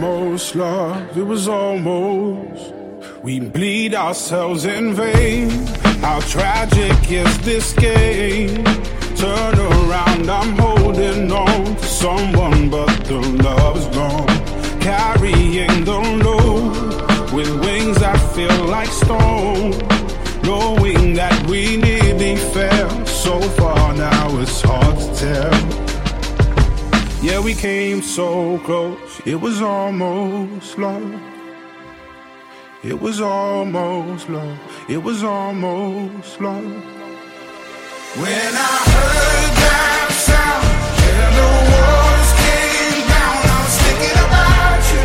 almost love, it was almost. We bleed ourselves in vain. How tragic is this game? Turn around, I'm holding on to someone, but the love is gone. Carrying the load with wings that feel like stone. Knowing that we nearly fell so far, now it's hard to tell. Yeah, we came so close, it was almost love. It was almost love, it was almost love. When I heard that sound and the walls came down, I was thinking about you,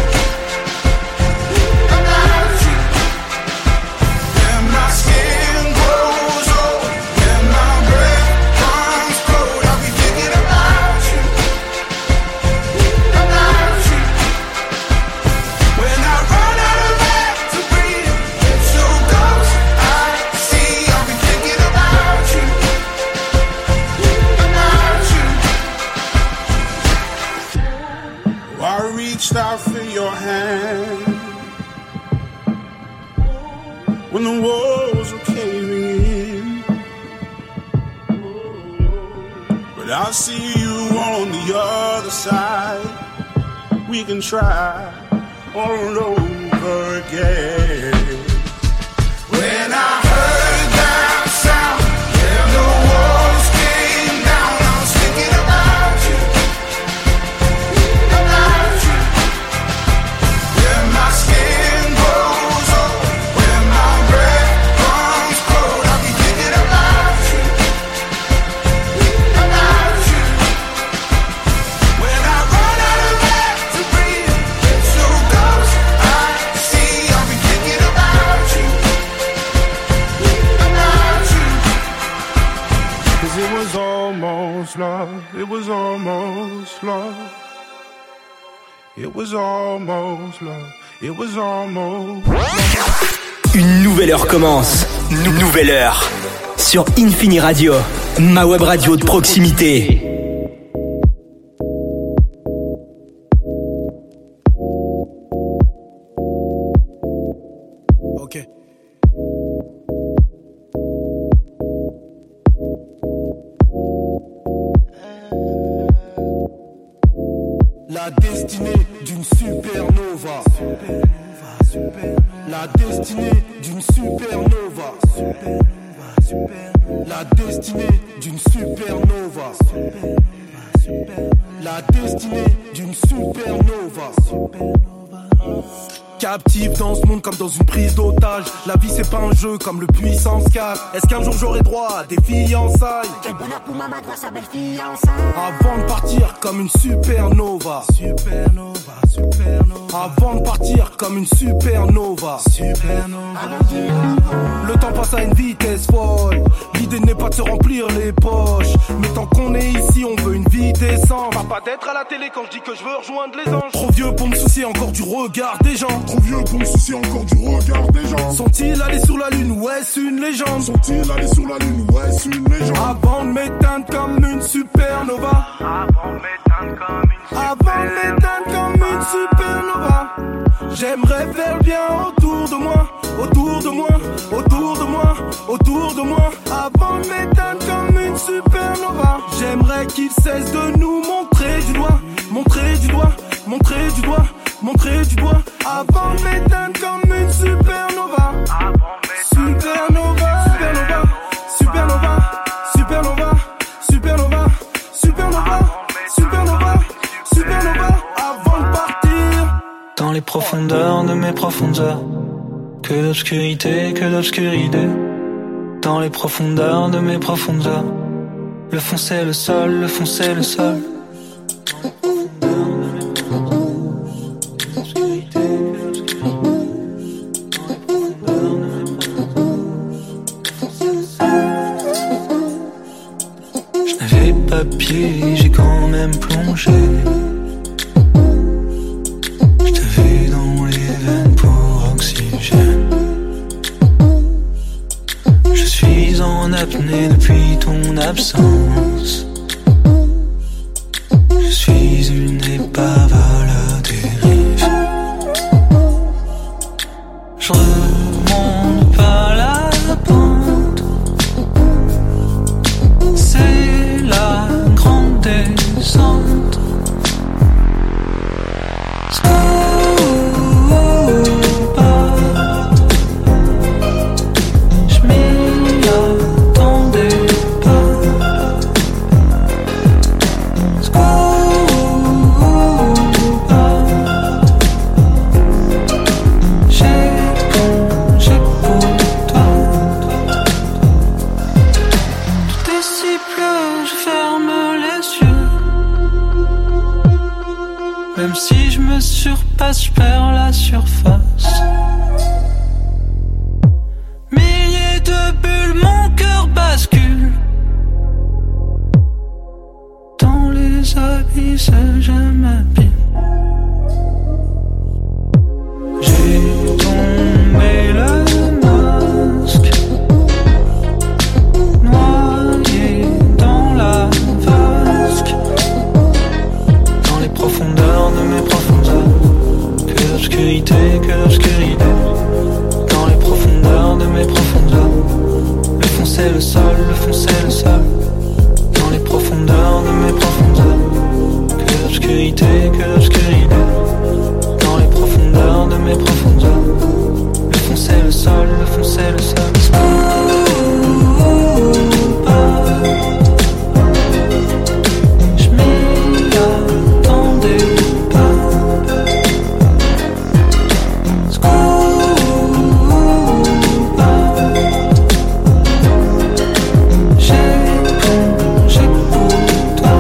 about you. When my skin grows old, when my breath comes cold, I'll be thinking about you, about you. When I run out of air to breathe, it's your ghost I see, I'll be thinking about you. I reached out for your hand when the walls were caving in, but I see you on the other side. We can try all over again. When I heard that sound and the walls came down, I was thinking about you. Love, it was almost love. It was almost love. It was almost love. Une nouvelle heure commence. Nouvelle heure. Sur Infini Radio, ma web radio de proximité. Ok. La destinée d'une supernova. La destinée d'une supernova. La destinée d'une supernova. La destinée d'une supernova. Captif dans ce monde comme dans une prise d'otage. La vie c'est pas un jeu comme le puissance 4. Est-ce qu'un jour j'aurai droit à des fiançailles? Quel bonheur pour maman de voir sa belle fiançaille. Avant de partir comme une supernova. Supernova, supernova. Avant de partir comme une supernova. Supernova. Le temps passe à une vitesse folle. L'idée n'est pas de se remplir les poches, mais tant qu'on est ici on veut une vie décente. Pas d'être à la télé quand je dis que je veux rejoindre les anges. Trop vieux pour me soucier encore du regard des gens. Trop vieux pour me soucier encore du regard des gens. Sont-ils allés sur la lune ou est-ce une légende? Sont-ils allés sur la lune ou est-ce une légende? Avant de m'éteindre comme une supernova. Avant de m'éteindre comme une supernova. J'aimerais faire le bien autour de moi. Autour de moi, autour de moi, autour de moi. Avant de m'éteindre comme une supernova. J'aimerais qu'ils cessent de nous montrer du doigt. Montrer du doigt, montrer du doigt, montrer du doigt. Avant de m'éteindre comme une supernova. Supernova, supernova, supernova, supernova, supernova, supernova, supernova, supernova. Avant de partir dans les profondeurs de mes profondeurs. Que d'obscurité, que d'obscurité. Dans les profondeurs de mes profondeurs. Le fond c'est le sol, le fond c'est le sol. Pied, j'ai quand même plongé. Je t'avais dans les veines pour oxygène. Je suis en apnée depuis ton absence. Je suis une épave à la dérive. vers la surface. Milliers de bulles, mon cœur bascule. Dans les abysses, je m'abîme. J'ai tombé le masque, noyé dans la vasque. Dans les profondeurs de mes profondeurs, que l'obscurité, que l'obscurité. Dans les profondeurs de mes profondeurs, le fond c'est le sol, le fond c'est le sol. Dans les profondeurs de mes profondeurs, que l'obscurité, que l'obscurité. Dans les profondeurs de mes profondeurs, le fond c'est le sol, le fond c'est le sol. Je m'y attendais pas. J'ai pour toi.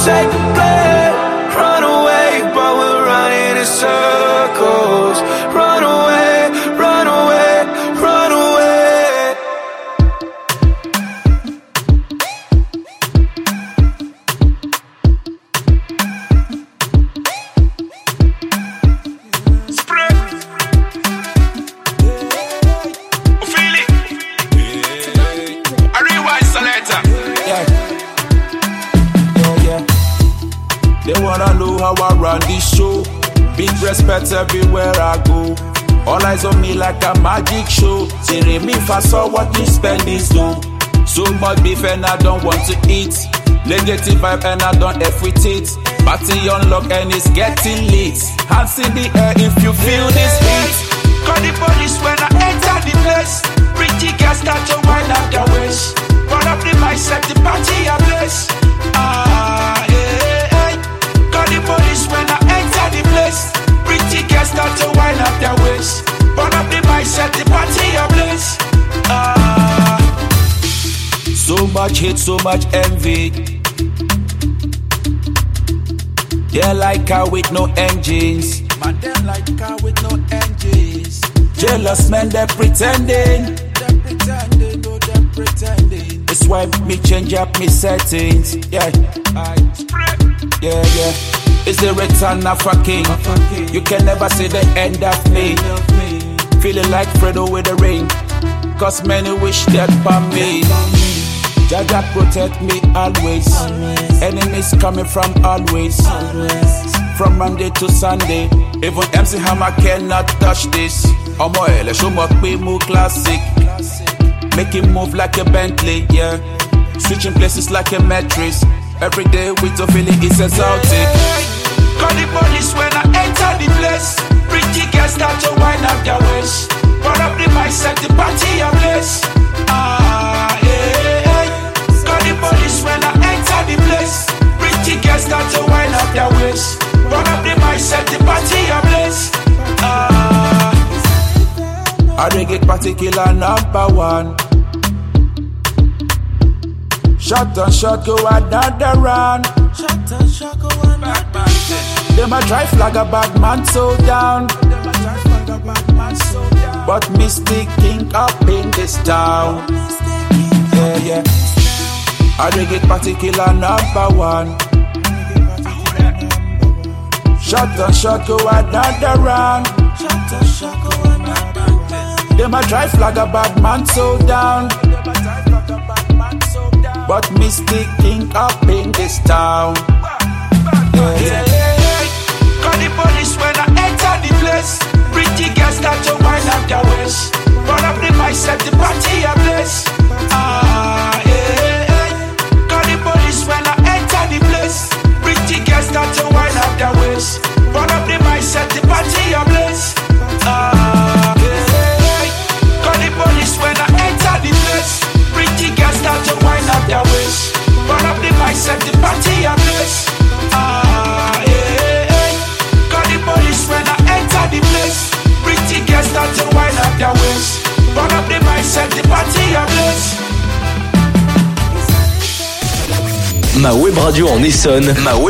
take the blame. Run away, but we're running in circles. Run away, run away, run away. Spread. Feel it. I rewind selector. Yeah. They wanna know how I run this show. Big respect everywhere I go. All eyes on me like a magic show. Say me if I saw what you spend this do. So much beef and I don't want to eat. Negative vibe and I don't F with it. Party unlock and it's getting late. Hands in the air if you feel this heat. Call the police when I enter the place. Pretty girls start to wind up their waist. Run up the mic, set the party ablaze. Call the police when I enter the place. Pretty girls start to wind up their waist. Run up the mic, set the party ablaze. So much hate, so much envy. They're like car with no engines. Man, them like car with no engines. Jealous men, they're pretending. They're pretending, oh, they're pretending. It's why me change up me settings. Yeah, yeah. It's the return of a king. You can never see the end of me. Feeling like Fredo with the ring. Cause many wish that for me. Jaja protect me always. Enemies coming from always. From Monday to Sunday. Even MC Hammer cannot touch this. Omo ele show me move classic. Make him move like a Bentley, yeah. Switching places like a mattress. Every day with a feeling it's exotic. Call the police when I enter the place. Pretty girls start to wind up their waist. Run up the mic, set the party ablaze. Call the police when I enter the place. Pretty girls start to wind up their waist. Run up the mic, set the party ablaze. I reggae particular number one. Shot on shot, go another round. Shot and shot, go another round. Them a try flag a bad man so down. But Mystic King up in this town. Yeah. I reggae particular number one. Shot on shot, go another round. Shot and shot, go another round. Them a try flag a bad man so down. But Mystic King up in this town. Yeah. Call the police when I enter the place. Pretty girls start to wind up their waist. Run up the mic, set the party ablaze. Call the police when I enter the place. Pretty girls start to wind up their waist. Run up the mic, set the party ablaze. Call the police when I enter the place. Pretty girls start to wind up their waist. Run up the mic, set the party ablaze. Call the police when I enter the place. Pretty girls start to wind up their waist. Run up the mic, set the party ablaze. Ma web radio en Essonne.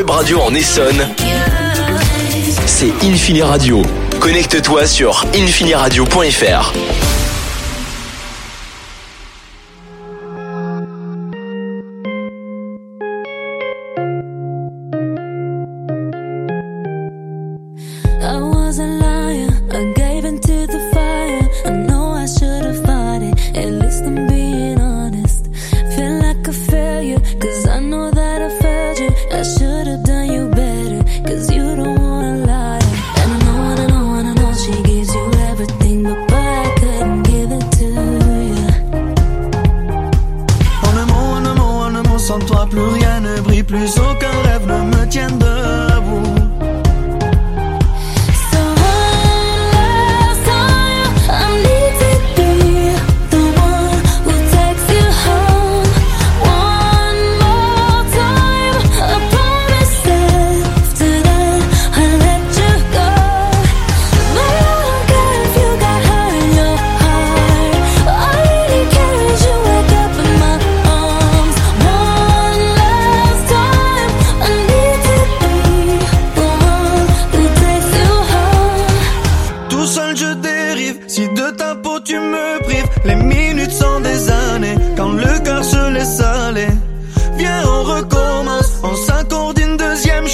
C'est Infini Radio. Connecte-toi sur infiniradio.fr. I was a liar, I gave into the fire. I know I should have fought it, at least I'm being honest. Feel like a failure, cause I know that I failed you. I should have done you better, cause you don't wanna lie. And I know she gives you everything, but boy, I couldn't give it to you. En un mot, sans toi plus rien ne brille, plus aucun rêve ne me tient debout. I need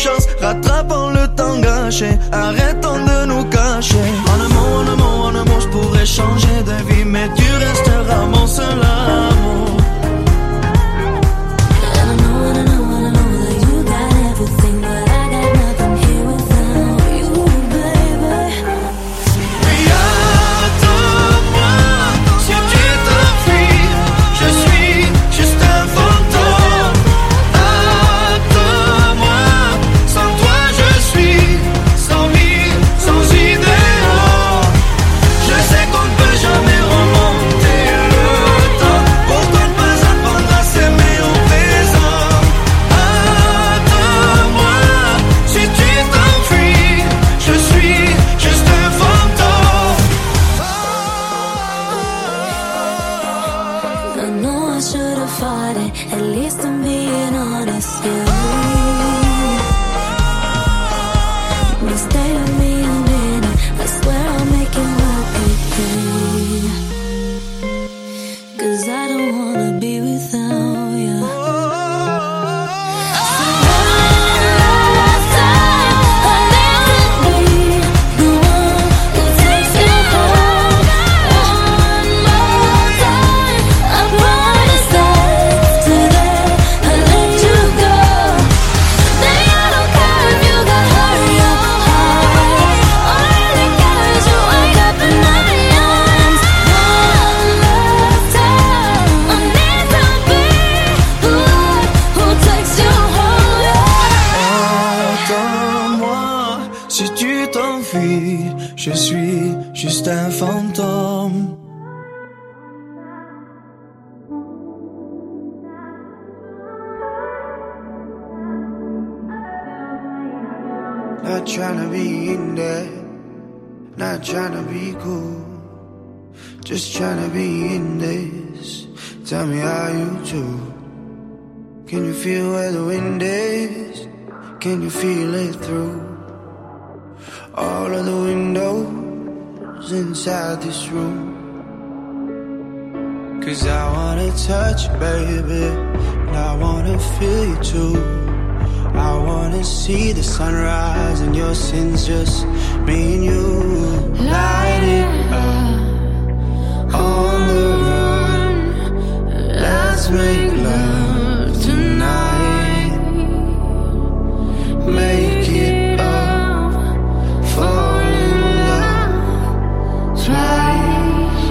chance, rattrapons le temps gâché, arrêtons de nous cacher. En un mot, je pourrais changer de vie, mais tu resteras mon seul amour. Je suis juste un fantôme. Not tryna be in there, not tryna be cool, just tryna be in this. Tell me how you do. Can you feel where the wind is? Can you feel it through all of the windows inside this room? 'Cause I wanna touch you, baby, and I wanna feel you too. I wanna see the sunrise and your sins, just me and you. Light it up on the run. Let's make love tonight. Make it up, fall in love twice.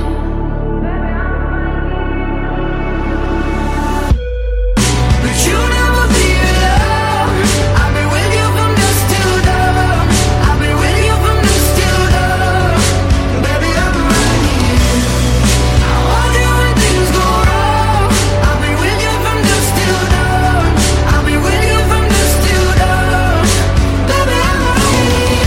But you never be alone. I've been with you from dusk till dawn. I've been with you from dusk till dawn. Baby, I'm right here. I hold you when things go wrong. I've been with you from dusk till dawn. I've been with you from dusk till dawn. Baby, I'm right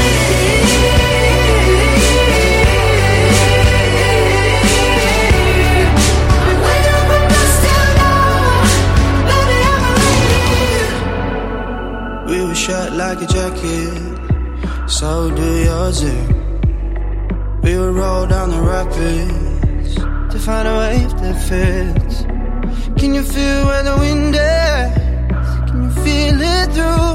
here. We were shut like a jacket, so do yours. We would roll down the rapids to find a wave that fits. Can you feel where the wind is? Can you feel it through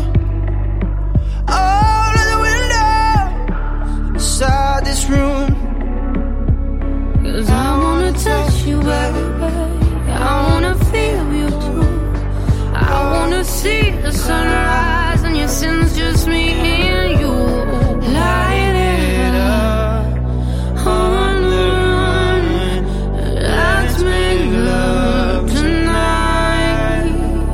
all of the windows inside this room? 'Cause I wanna touch you, baby. I wanna feel you too. I wanna see the sunrise and your sins, just me and you. Light it up on the run. Let's make love tonight.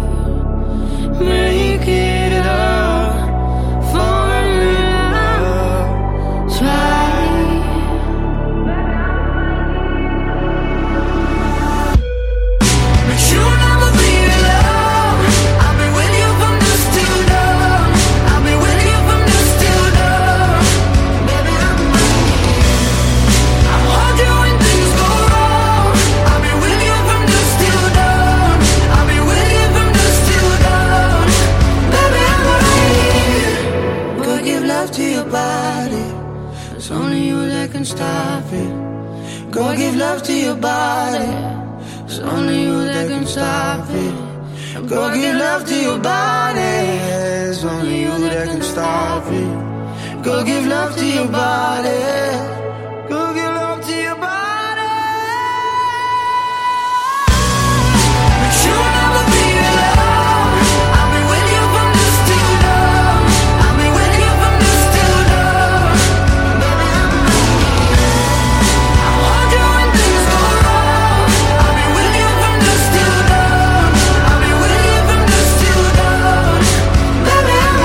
Make it up, fall in love twice. But you never be alone. I've been with you from dusk till dawn. I've been with you from dusk till dawn. Baby, I'm right here. I hold you when things go wrong. I've been with you from dusk till dawn. I've been with you from dusk till dawn. Baby, I'm right here. Go give love to your body. It's only you that can stop it. Go give love to your body. It's only you that can stop it. Go give love to your body. It's only you that stop it. Go give love to your body. Go give love to your body. But you'll never be alone. I'll be with you from dusk till dawn. I'll be with you from dusk till dawn. Baby, I want you when things go wrong. I'll be with you from dusk till dawn. I'll be with you from dusk till dawn. Baby, I'm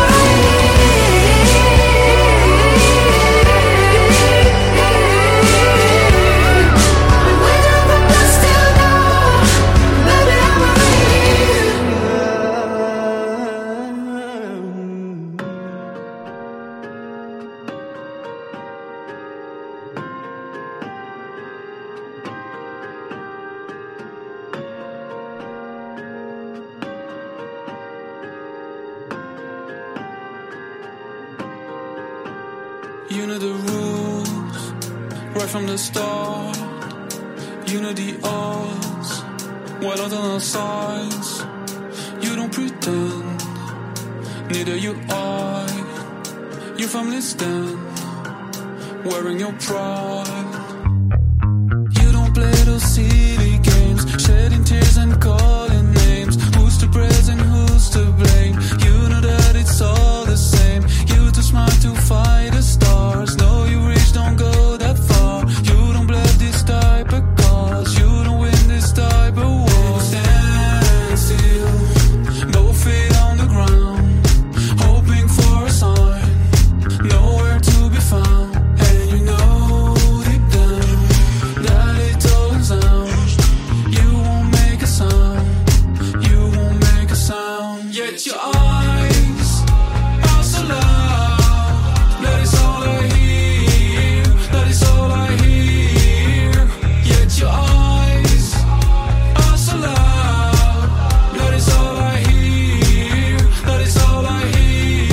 You know the rules, right from the start. You know the odds, well on our sides. You don't pretend, neither you I. Your family stand, wearing your pride. You don't play those silly games, shedding tears and calling names. Who's to praise and who's to blame? You know that it's all the same. You too smart to fight the stars. No, you reach, don't go that far. You don't blab this type of cause. You don't win this type of war. Stand still, both feet on the ground, hoping for a sign. Nowhere to be found. And you know deep down that it all sounds. You won't make a sound. You won't make a sound. Yet your eyes are so loud. That is all I hear. That is all I hear. Yet your eyes are so loud. That is all I hear. That is all I hear.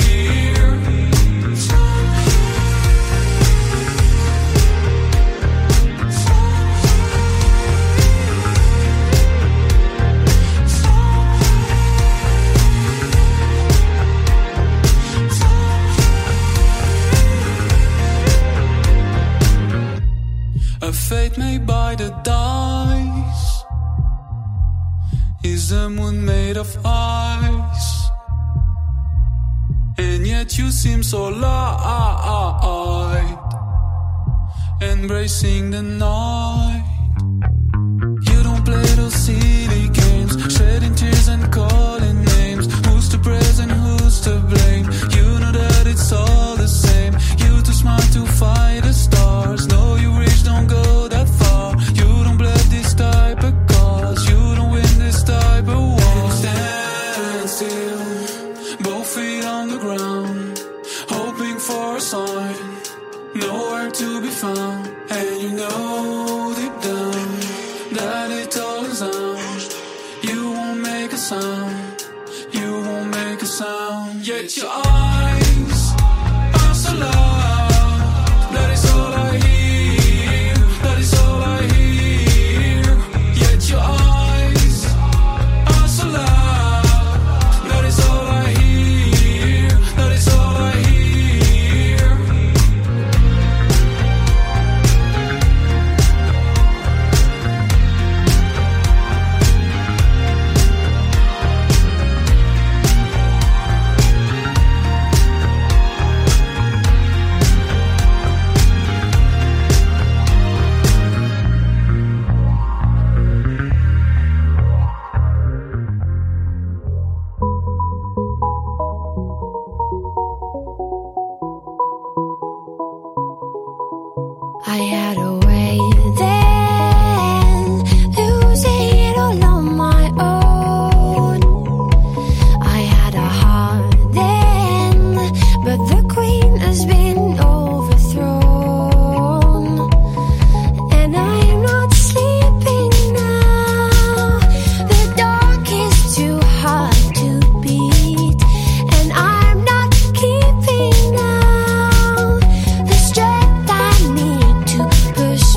A fate made by the dice. Is the moon made of ice? And yet you seem so light, embracing the night. You don't play those silly games, shedding tears and calling names. Who's to praise and who's to blame? You know that it's all the same. You too smart to fight the stars. No, you reach, don't go that far. You don't blab this type of cause. You don't win this type of war. Stand still, both feet on the ground, hoping for a sign. Nowhere to be found. And you know deep down that it all is out. You won't make a sound. You won't make a sound. Yet your eyes are so loud. That is all I hear. That is all I hear. Yet your eyes are so loud. That is all I hear. That is all I hear. I had a way then, losing it all on my own. I had a heart then, but the queen has been overthrown. And I am not sleeping now. The dark is too hard to beat, and I'm not keeping now the strength I need to push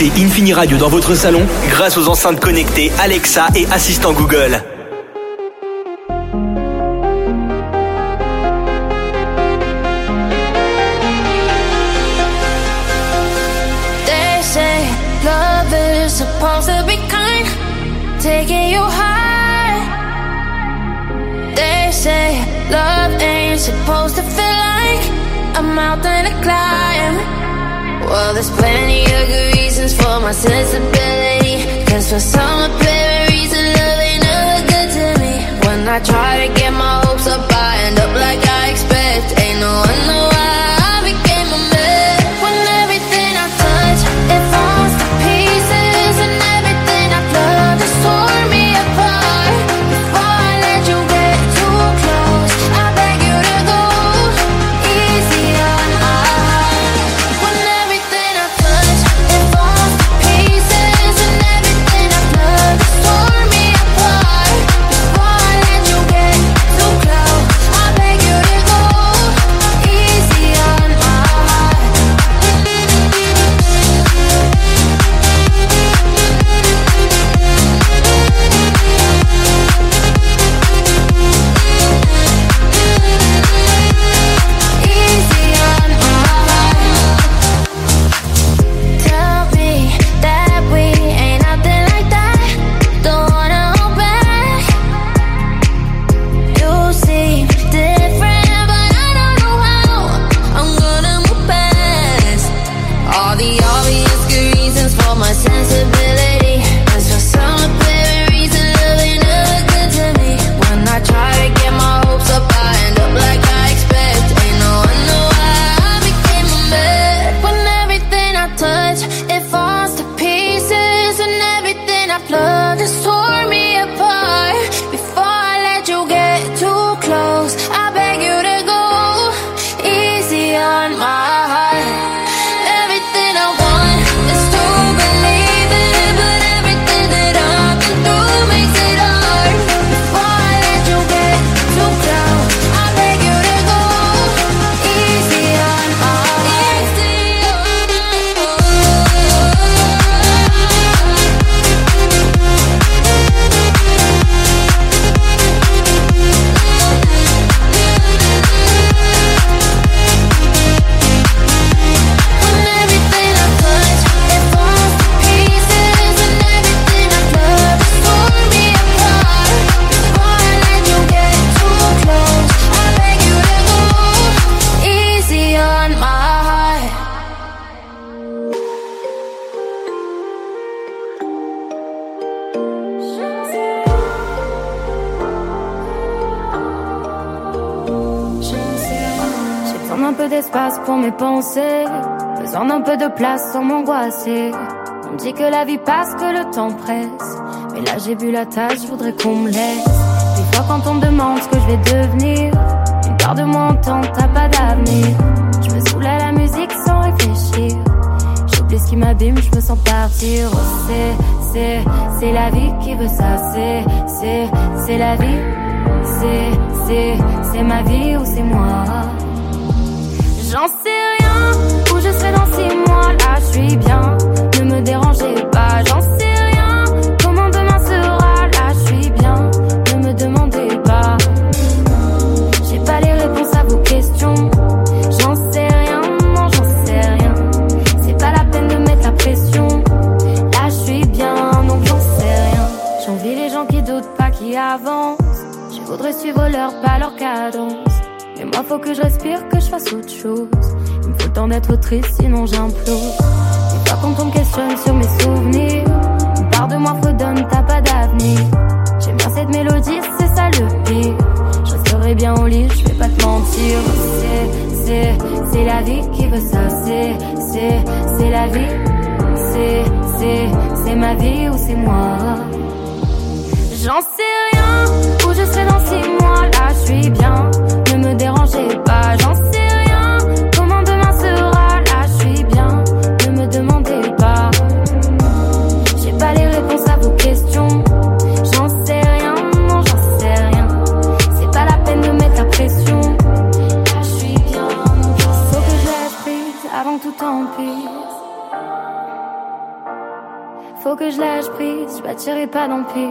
écoutez Infini Radio dans votre salon grâce aux enceintes connectées Alexa et assistant Google. They say love is supposed to be kind, taking you high. They say love ain't supposed to feel like a mountain to climb. Well, there's plenty of good reasons for my sensibility, 'cause for some apparent reason love ain't never good to me. When I try to get my hopes up, I end up like I expect. Ain't no wonder why I became a mess. When everything I touch, it falls to pieces, and everything I've loved has torn me apart. Before I let you get too close, I beg you to go easy on my heart. When everything I touch, it falls to pieces, and everything I've loved has torn me apart. Before I let you get too close, I beg you to go easy on my heart. Easy on my heart. Tell me that we ain't nothing like that. Don't wanna hold back. You seem different, but I don't know how I'm gonna move past all the obvious good reasons for my sensibility. 'Cause for some apparent reason love ain't never good to me. When I try to get my hopes up, I end up like I expect. Ain't no wonder why I became a mess. When everything I touch, it falls to pieces, and everything I've loved has torn me apart. Before I let you get too close, I beg you to go easy on my heart. Everything I want is to believe it, but everything that I've been through makes it hard. Before I let you get too close, I beg you to go easy on my heart. When everything I touch, it falls to pieces, and everything I've loved has torn me apart. Before I let you get too close, I beg you to go easy on my heart. J'ai besoin d'un peu d'espace pour mes pensées, besoin d'un peu de place sans m'angoisser. On me dit que la vie passe, que le temps presse, mais là j'ai bu la tasse, je voudrais qu'on me laisse. Des fois quand on me demande ce que je vais devenir, une part de moi entend t'as pas d'avenir. Je me saoule à la musique sans réfléchir, j'oublie ce qui m'abîme, je me sens partir. Oh, c'est la vie qui veut ça, c'est la vie, c'est ma vie ou c'est moi. J'en sais rien, où je serai dans 6 mois, là je suis bien, ne me dérangez pas. J'en sais rien, comment demain sera, là je suis bien, ne me demandez pas. J'ai pas les réponses à vos questions, j'en sais rien, non j'en sais rien. C'est pas la peine de mettre la pression, là je suis bien, donc j'en sais rien. J'envie les gens qui doutent pas, qui avancent, je voudrais suivre leur pas, leur cadence. Mais moi faut que je respire, que je fasse autre chose. Il me faut le temps d'être triste, sinon j'implose. Des fois quand on me questionne sur mes souvenirs, une part de moi fredonne, t'as pas d'avenir. J'aime bien cette mélodie, c'est ça le pire. Je resterai bien au lit, je vais pas te mentir. C'est la vie qui veut ça, c'est la vie. C'est ma vie ou c'est moi. J'en sais rien, où je serai dans 6 mois, là je suis bien, ne me dérangez pas. J'en sais rien, comment demain sera, là je suis bien, ne me demandez pas. J'ai pas les réponses à vos questions, j'en sais rien, non j'en sais rien. C'est pas la peine de mettre la pression, là je suis bien, faut que je lâche prise avant que tout empire. faut que je lâche prise, je bâtirai pas d'empire.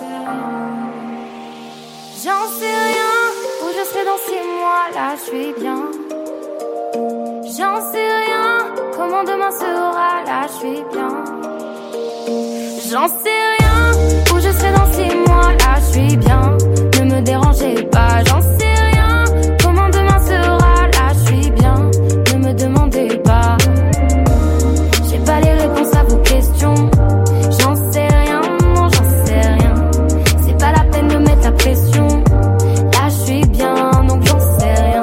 J'en sais rien, où je serai dans 6 mois, là je suis bien. J'en sais rien, comment demain sera, là je suis bien. J'en sais rien, où je serai dans 6 mois, là je suis bien. Ne me dérangez pas, j'en sais rien, comment demain sera, là je suis bien. Ne me demandez pas, j'ai pas les réponses à vos questions. J'en sais rien, non j'en sais rien. C'est pas la peine de mettre la pression. Là je suis bien, donc j'en sais rien.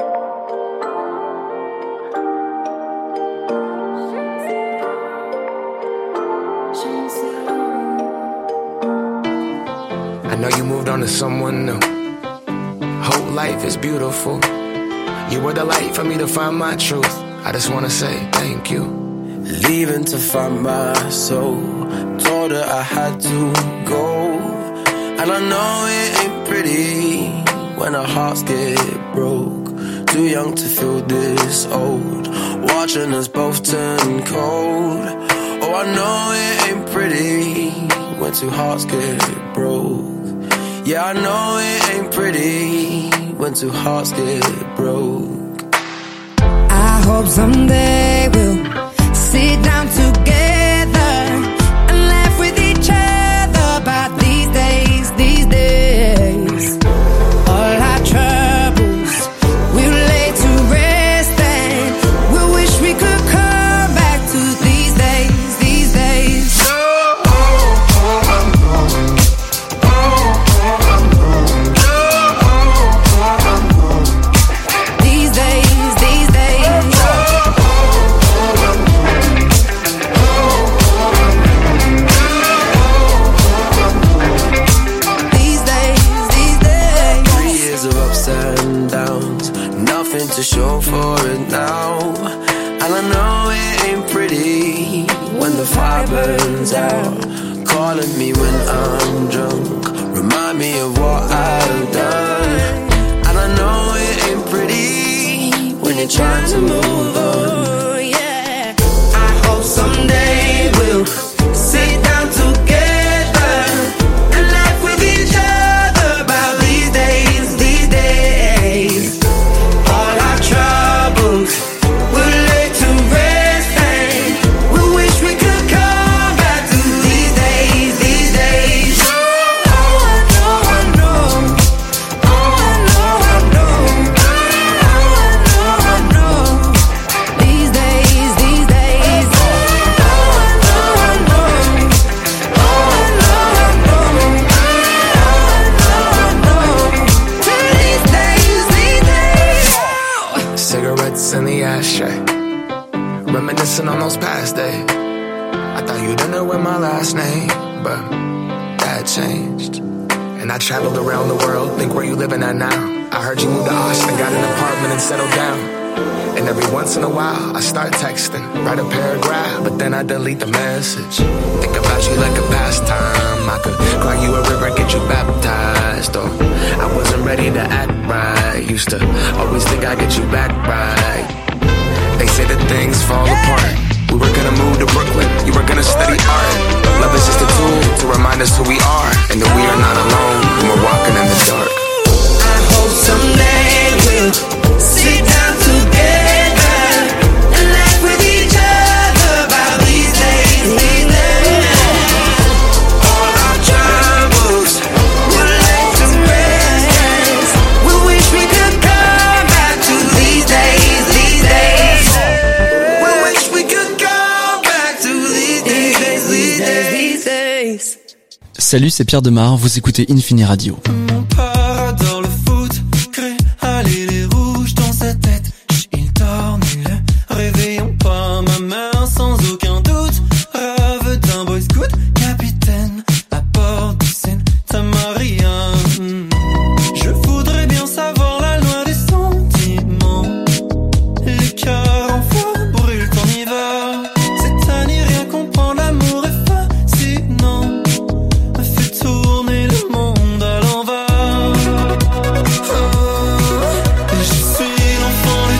I know you moved on to someone new. Whole life is beautiful. You were the light for me to find my truth. I just wanna say thank you. Leaving to find my soul. Told her I had to go. And I know it ain't pretty when our hearts get broke. Too young to feel this old. Watching us both turn cold. Oh, I know it ain't pretty when two hearts get broke. Yeah, I know it ain't pretty when two hearts get broke. I hope someday we'll sit down together and laugh with each other about these days, these days. All our troubles we'll lay to rest and we'll wish we could come back to these days, these days. To show for it now. And I know it ain't pretty when the fire burns out. Calling me when I'm drunk, remind me of what I've done. And I know it ain't pretty when you're trying to move on. Yeah, I hope someday we'll sit down together and laugh with each other about these days, these days. All our troubles we'll lay to rest and we wish we could come back to these days, these days. Oh, I know, I know. Oh, I know, I know. Oh, I know, I know. These days, these days. Oh, I know, I know. Oh, I know, I know. Oh, I know, I know. These days, these days. Cigarettes in the ashtray, reminiscing on those past days. I thought you didn't know my last name, but that changed. And I traveled around the world, think where you living at now. I heard you moved to Austin, got an apartment and settled down. And every once in a while, I start texting, write a paragraph, but then I delete the message. Think about you like a pastime. I could cry you a river, get you baptized. Or I wasn't ready to act right. Used to always think I'd get you back right. They say that things fall apart. We were gonna move to Brooklyn, you were gonna study art. Love is just a tool to remind us who we are, and that we are not alone when we're walking in the dark. I hope someday we'll sit down together and laugh with each other about these days, these days. All our troubles we'll lay to rest. We wish we could come back to these days, these days. We wish we could come back to these days, these days, these days. Salut, c'est Pierre Demar, vous écoutez Infini Radio. Mon père adore le foot, crée aller les rouges dans sa tête. Il torne le réveillon pas ma main sans aucun doute. Rêve d'un boy scout, capitaine à bord du Santa Maria. Je voudrais bien savoir la loi des sentiments. Les cœurs en feu brûlent en hiver. C'est à n'y rien comprendre, l'amour est fascinant. Fait tourner le monde à l'envers. Je suis l'enfant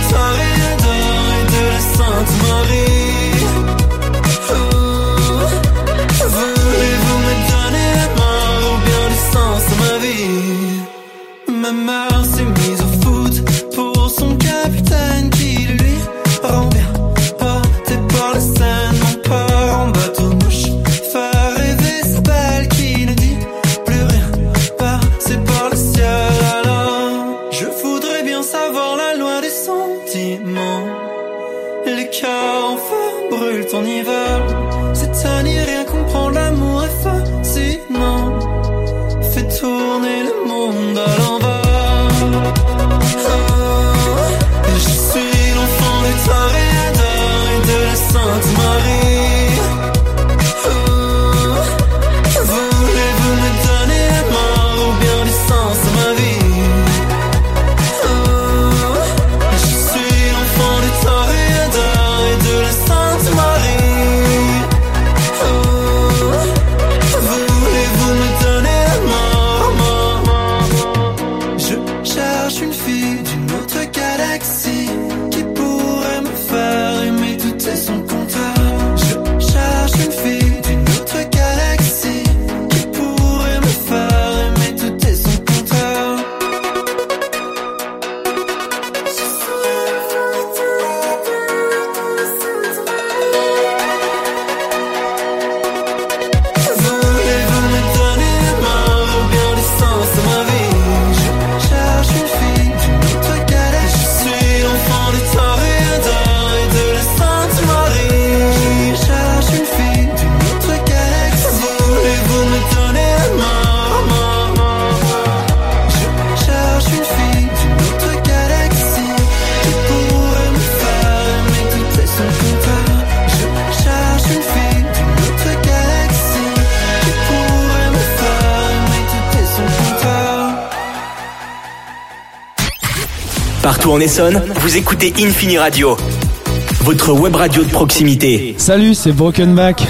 partout en Essonne, vous écoutez Infini Radio, votre web radio de proximité. Salut, c'est Broken Back.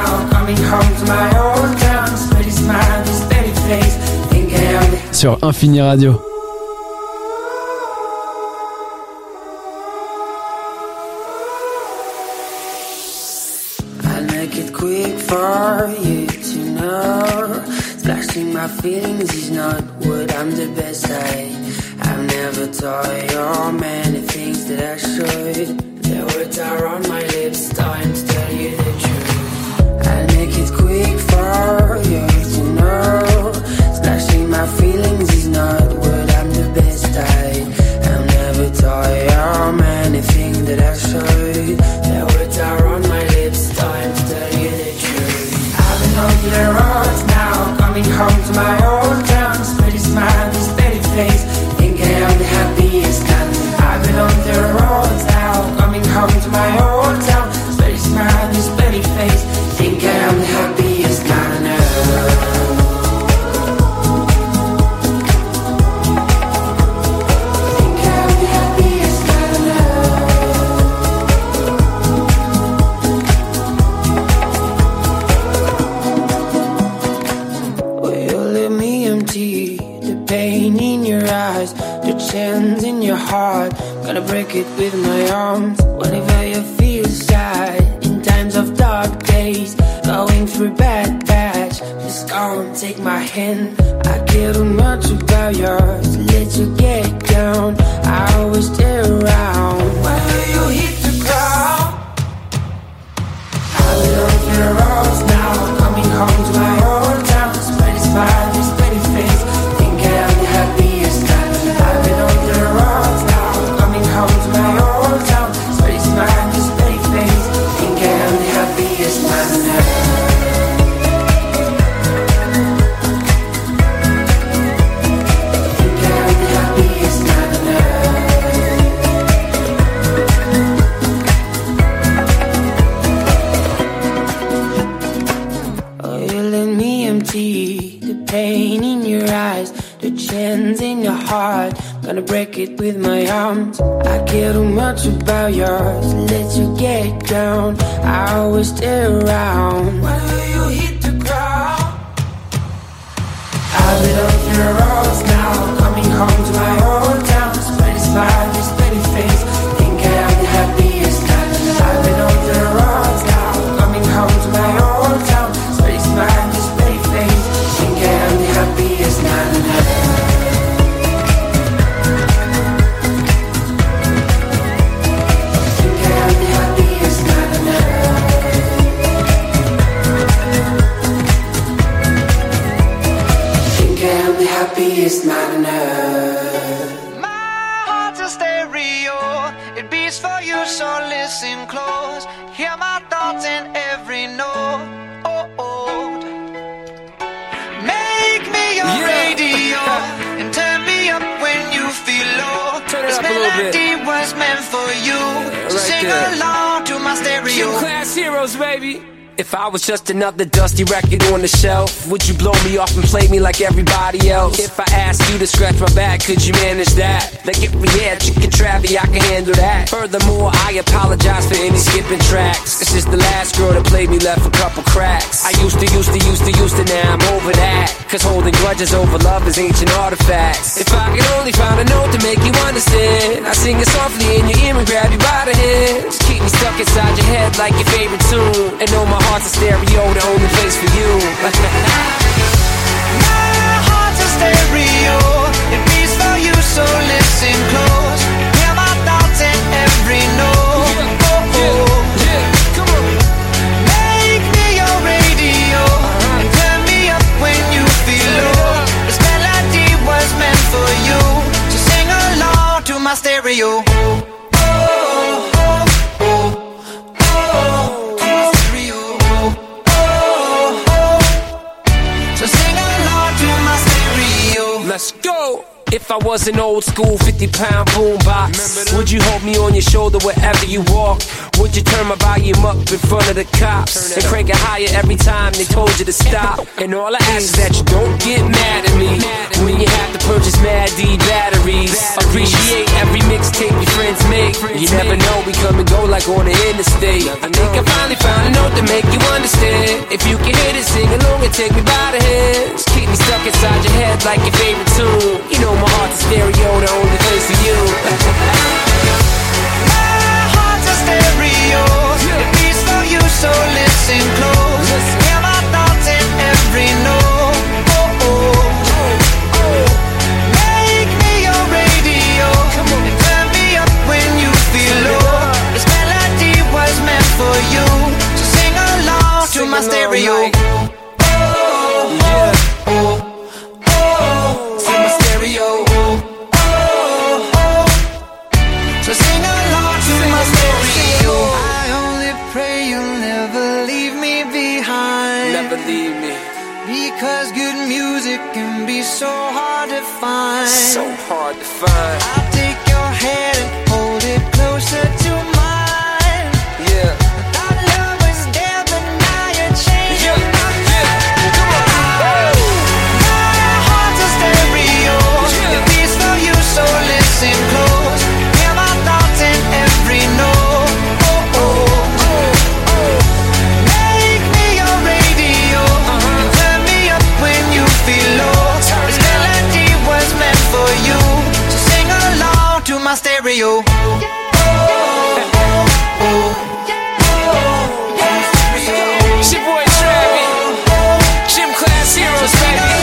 Sur Infini Radio. I'll make it quick for you to know. Splashing my feelings is not what I'm the best at. I've never told you many things that I should. The words are on my lips, time to tell you the truth. I'll make it quick for you to know. Splashing my feelings is not what I'm the best at. I've never told you many things that I should. The words are on my lips, time to tell you the truth. I've been on the roads now, coming home to my old town. Steady smile, steady face, thinking I'm the happiest man. I've been on the roads now, coming home to my old town. Steady smile, steady face, thinking I'm the happiest man. Chance in your heart, gonna break it with my arms. Whenever you feel sad, in times of dark days, going through bad patch, just come take my hand. I care too much about yours, let you get down. I always stay around whenever you hit the ground. I've been on the roads now, coming home to my old town. Steady smile, steady face, thinking I'm the happiest man. I've been on the roads now, coming home to my old town. Steady smile, steady face, thinking I'm the happiest man. In your heart, gonna break it with my arms. I care too much about yours, let you get down. I always stay around whenever you hit the ground. I've been on the roads now, coming home to my old town. Steady smile, steady face, thinking I'm the happiest man. I've been on the roads now, coming home to my old town. Steady smile, steady face, thinking I'm the happiest man. Happiest man on earth. My heart's a stereo, it beats for you, so listen close. Hear my thoughts in every note. Oh, oh. Make me your radio and turn me up when you feel low. This melody was meant for you, so sing along to my stereo. Class heroes, baby. If I was just another dusty record on the shelf, would you blow me off and play me like everybody else? If I asked you to scratch my back, could you manage that? Like if we had chicken Travie, I can handle that. Furthermore, I apologize for any skipping tracks. This is the last girl that played me, left a couple cracks. I used to, now I'm over that. Cause holding grudges over love is ancient artifacts. If I could only find a note to make you understand, I sing it softly in your ear and grab you by the hands. Keep me stuck inside your head like your favorite tune, and know my heart's a stereo, the only place for you. My heart's a stereo, it beats for you, so listen close. Hear my thoughts in every note. Oh, oh. Come on. Make me your radio and turn me up when you feel low. This melody was meant for you, so sing along to my stereo. Let's go! If I was an old school 50-pound boombox, would you hold me on your shoulder wherever you walk? Would you turn my volume up in front of the cops and crank it higher every time they told you to stop? And all I ask is that you don't get mad at me when you have to purchase Mad D batteries. Appreciate every mixtape your friends make. You never know, we come and go like on the interstate. I think I finally found a note to make you understand. If you can hit it, sing along and take me by the hands. Keep me stuck inside your head like your favorite tune. You know my heart's a stereo, the only place for you. My heart's a stereo, it beats for you, so listen close. Hear my thoughts in every note. Oh, oh, oh. Make me your radio, and turn me up when you feel low. This melody was meant for you, so sing along to my stereo. Because good music can be so hard to find. So hard to find. I'll take your hand and hold it closer to mine. Yeah. I thought love was dead, but now you're changing my mind. Come on. My heart's a stereo. It beats for you, so listen close. Hear my thoughts in every note. Oh, oh, oh, oh. Make me your radio. Turn me up when you feel low. This melody was meant for you, so sing along to my stereo. It's your boy Travis, Gym Class Heroes,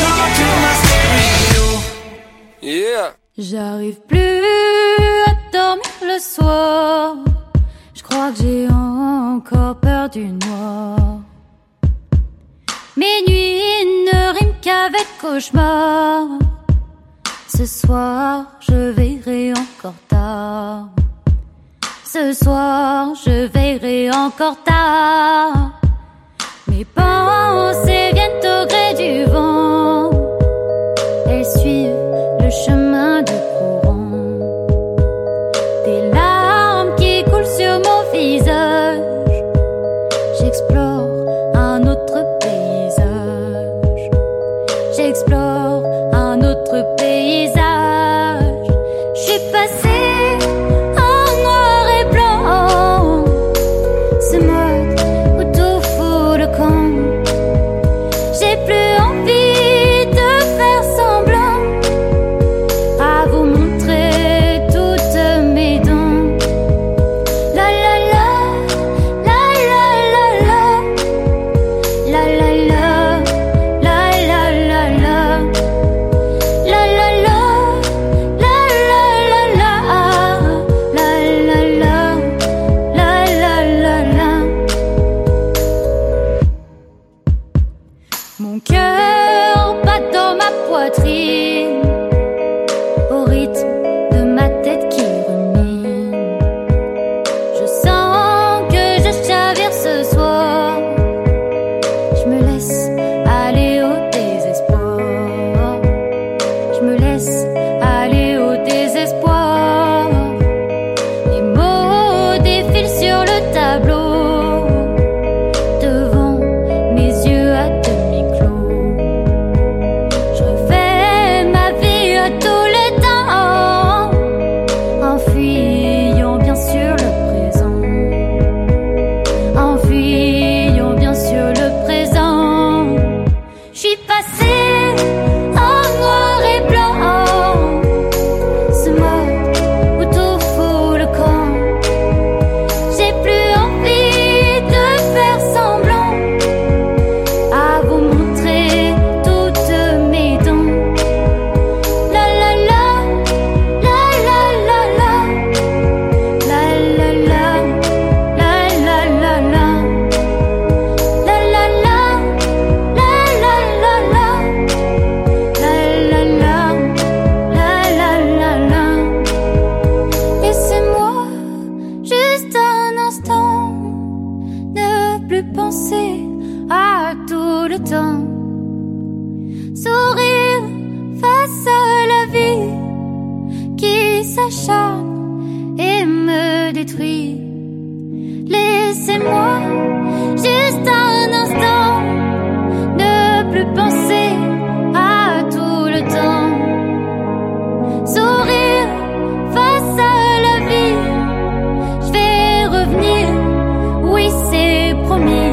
baby. Yeah. J'arrive plus à dormir le soir. Je crois que j'ai encore peur du noir. Mes nuits ne riment qu'avec cauchemar. Ce soir, je veillerai encore tard. Ce soir, je veillerai encore tard. Mes pensées viennent au gré du vent. Elles suivent le chemin du courant. Des larmes qui coulent sur mon visage. J'explore un autre paysage. J'explore un autre paysage. Je suis passée en noir et blanc. Ce mode où tout fout le camp. J'ai plus envie de faire semblant. À vous montrer toutes mes dents. La la la, la la la la. La la la, la la la la. La la la, la la la la. La la la, la la la la. Mon cœur bat dans ma poitrine au rythme de ma tête qui rumine. Je sens que je chavire ce soir. Je me laisse aller au désespoir. Je me laisse aller au désespoir. Les mots défilent sur le tableau devant mes yeux à demi clos. Je refais ma vie à tous les temps, en fuyant bien sûr le présent. En fuyant bien sûr le présent. Je suis passée en noir et blanc. Ce mode où tout fout le camp. J'ai plus envie de faire semblant. À vous montrer toutes mes dents. La la la, la la la la. La la la, la la la la. La la la, la la la la. La la la, la la la la. Laissez-moi juste un instant ne plus penser à tout le temps. Sourire face à la vie. s'acharne et me détruit. Laissez-moi juste un instant ne plus penser à tout le temps. Sourire face à la vie, je vais revenir, oui c'est promis.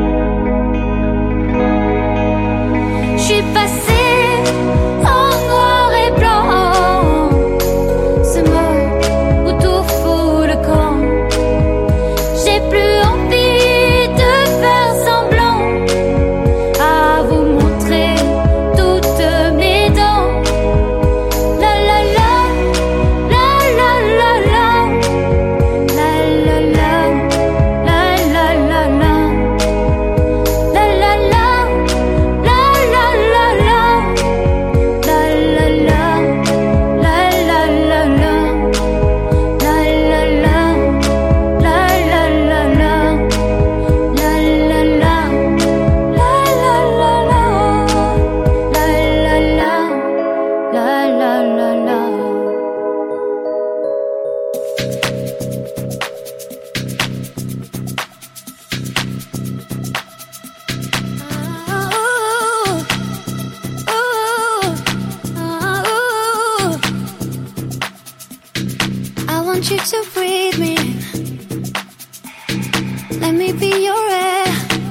Je suis passée en noir et blanc, ce mort où tout fout le camp. J'ai plus envie de faire semblant, à vous montrer toutes mes dents. La la la, la la la la, la la la, la la la la, la la la, la la la la, la la la, la la la la, la la la, la la la la, la la la, la la la, la la la la. I want you to breathe me in. Let me be your air.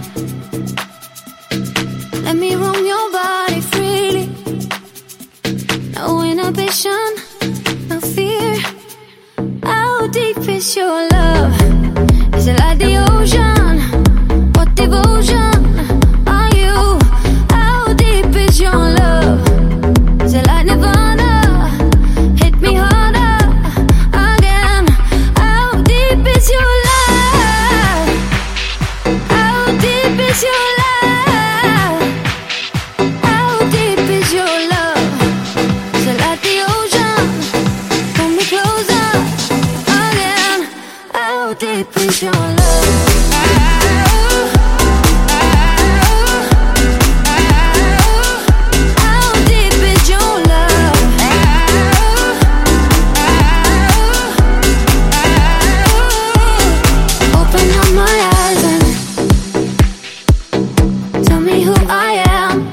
Let me roam your body freely. No inhibition, no fear. How deep is your love? Is it like the ocean? What devotion are you? How deep is your love? Is it like Nirvana? Hit me harder again. How deep is your love? How deep is your love? How deep is your love? Is it like the ocean? Pull me closer again. How deep is your love? How deep is your love? Open up my eyes and tell me who I am.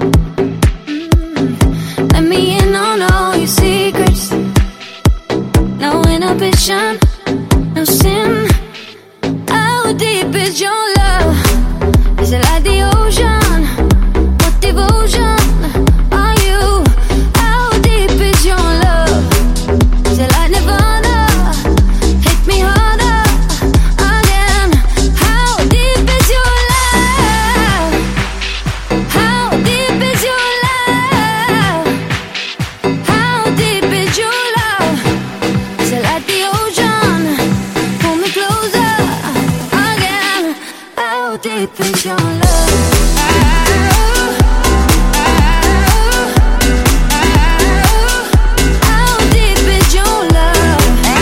Let me in on all your secrets. No inhibition, no sin. How deep is your love? Is it like the ocean? What devotion are you? How deep is your love? Is it like Nirvana? Hit me harder again. How deep is your love? How deep is your love? How deep is your love? Is it like the ocean? Pull me closer again. How deep is your love? How deep is your love?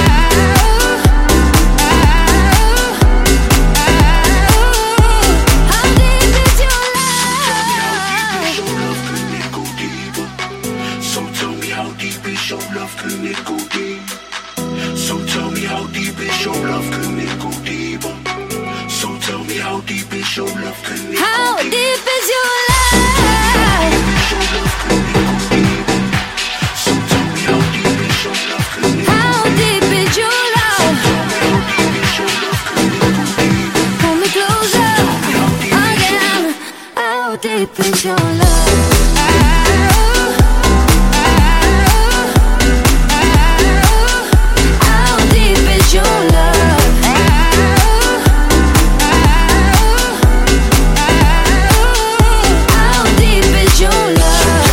How deep is your love? So tell me how deep is your love, can it go deep? So tell me how deep is your love, can it go deeper? So tell me how deep is your love, can it go How deep? deep is your love? So tell me how deep is your love, can it go How deep is your love? Pull me closer again. How deep is your love? How deep is your love? How deep is your love?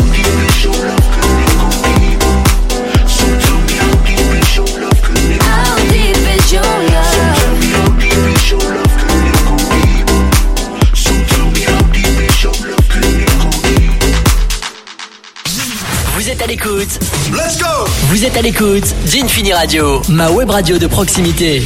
So tell me how deep is your love, can it go How deep is your love? Tell me how deep is your love, can it go deep? So tell me how deep is your love, can it go deep? Vous êtes à l'écoute. Let's go! Vous êtes à l'écoute d'Infini Radio, ma web radio de proximité.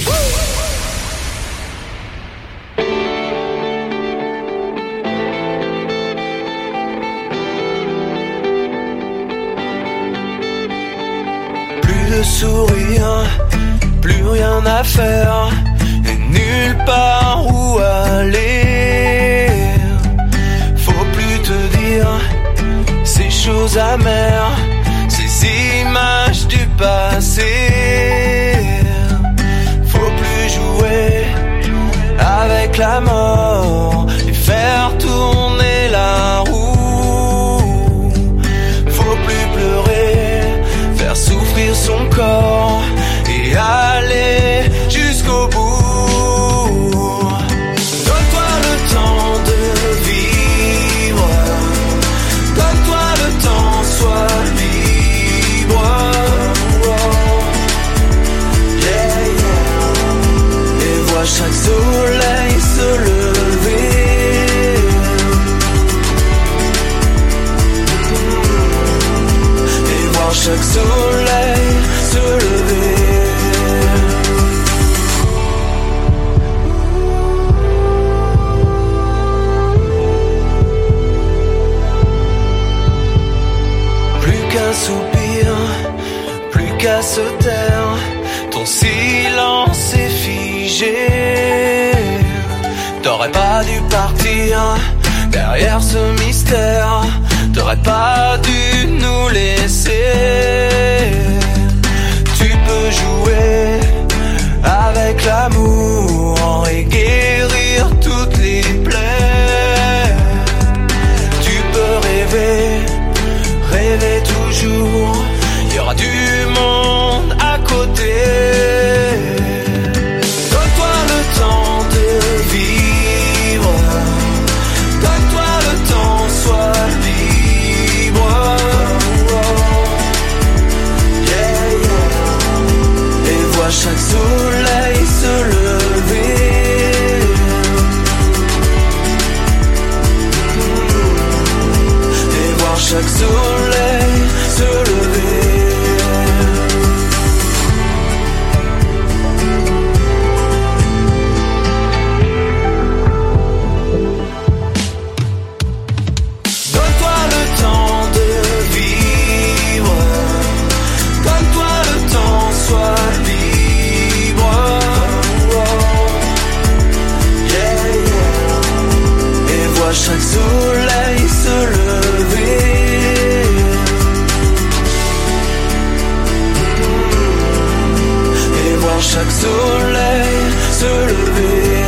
Plus de de sourire, plus rien à faire, et nulle part où aller. Faut plus te dire ces choses amères, ces images du passé. Faut plus jouer avec la mort et faire tourner la roue. Faut plus pleurer, faire souffrir son corps et aller jusqu'au bout. Donne-toi le temps de vivre, donne-toi le temps, sois libre. Yeah, yeah. Et vois chaque soleil se lever. Et voir chaque soleil se lever. Qu'un soupir, plus qu'à se taire, ton silence est figé. T'aurais pas dû partir derrière ce mystère, t'aurais pas dû nous laisser. Tu peux jouer avec l'amour et guérir toutes les plaies. Tu peux rêver toujours, il y aura du monde à côté. Donne-toi le temps de vivre, donne-toi le temps, sois libre. Yeah, yeah. Et vois chaque soleil se lever. Et voir chaque soleil se lever. Donne-toi le temps de vivre, donne-toi le temps, sois libre. Yeah, yeah. Et vois chaque soleil se lever. Chaque soleil se lever.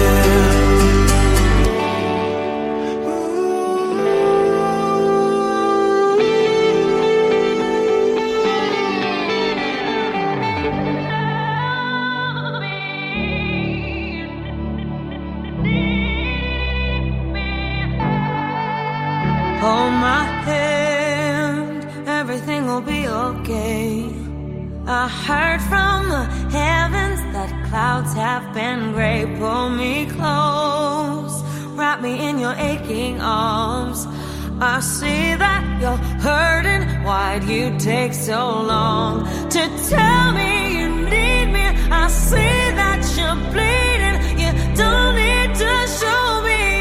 Hold my hand, everything will be okay. I heard from the heavens that clouds have been gray. Pull me close, wrap me in your aching arms. I see that you're hurting, why'd you take so long to tell me you need me? I see that you're bleeding, you don't need to show me.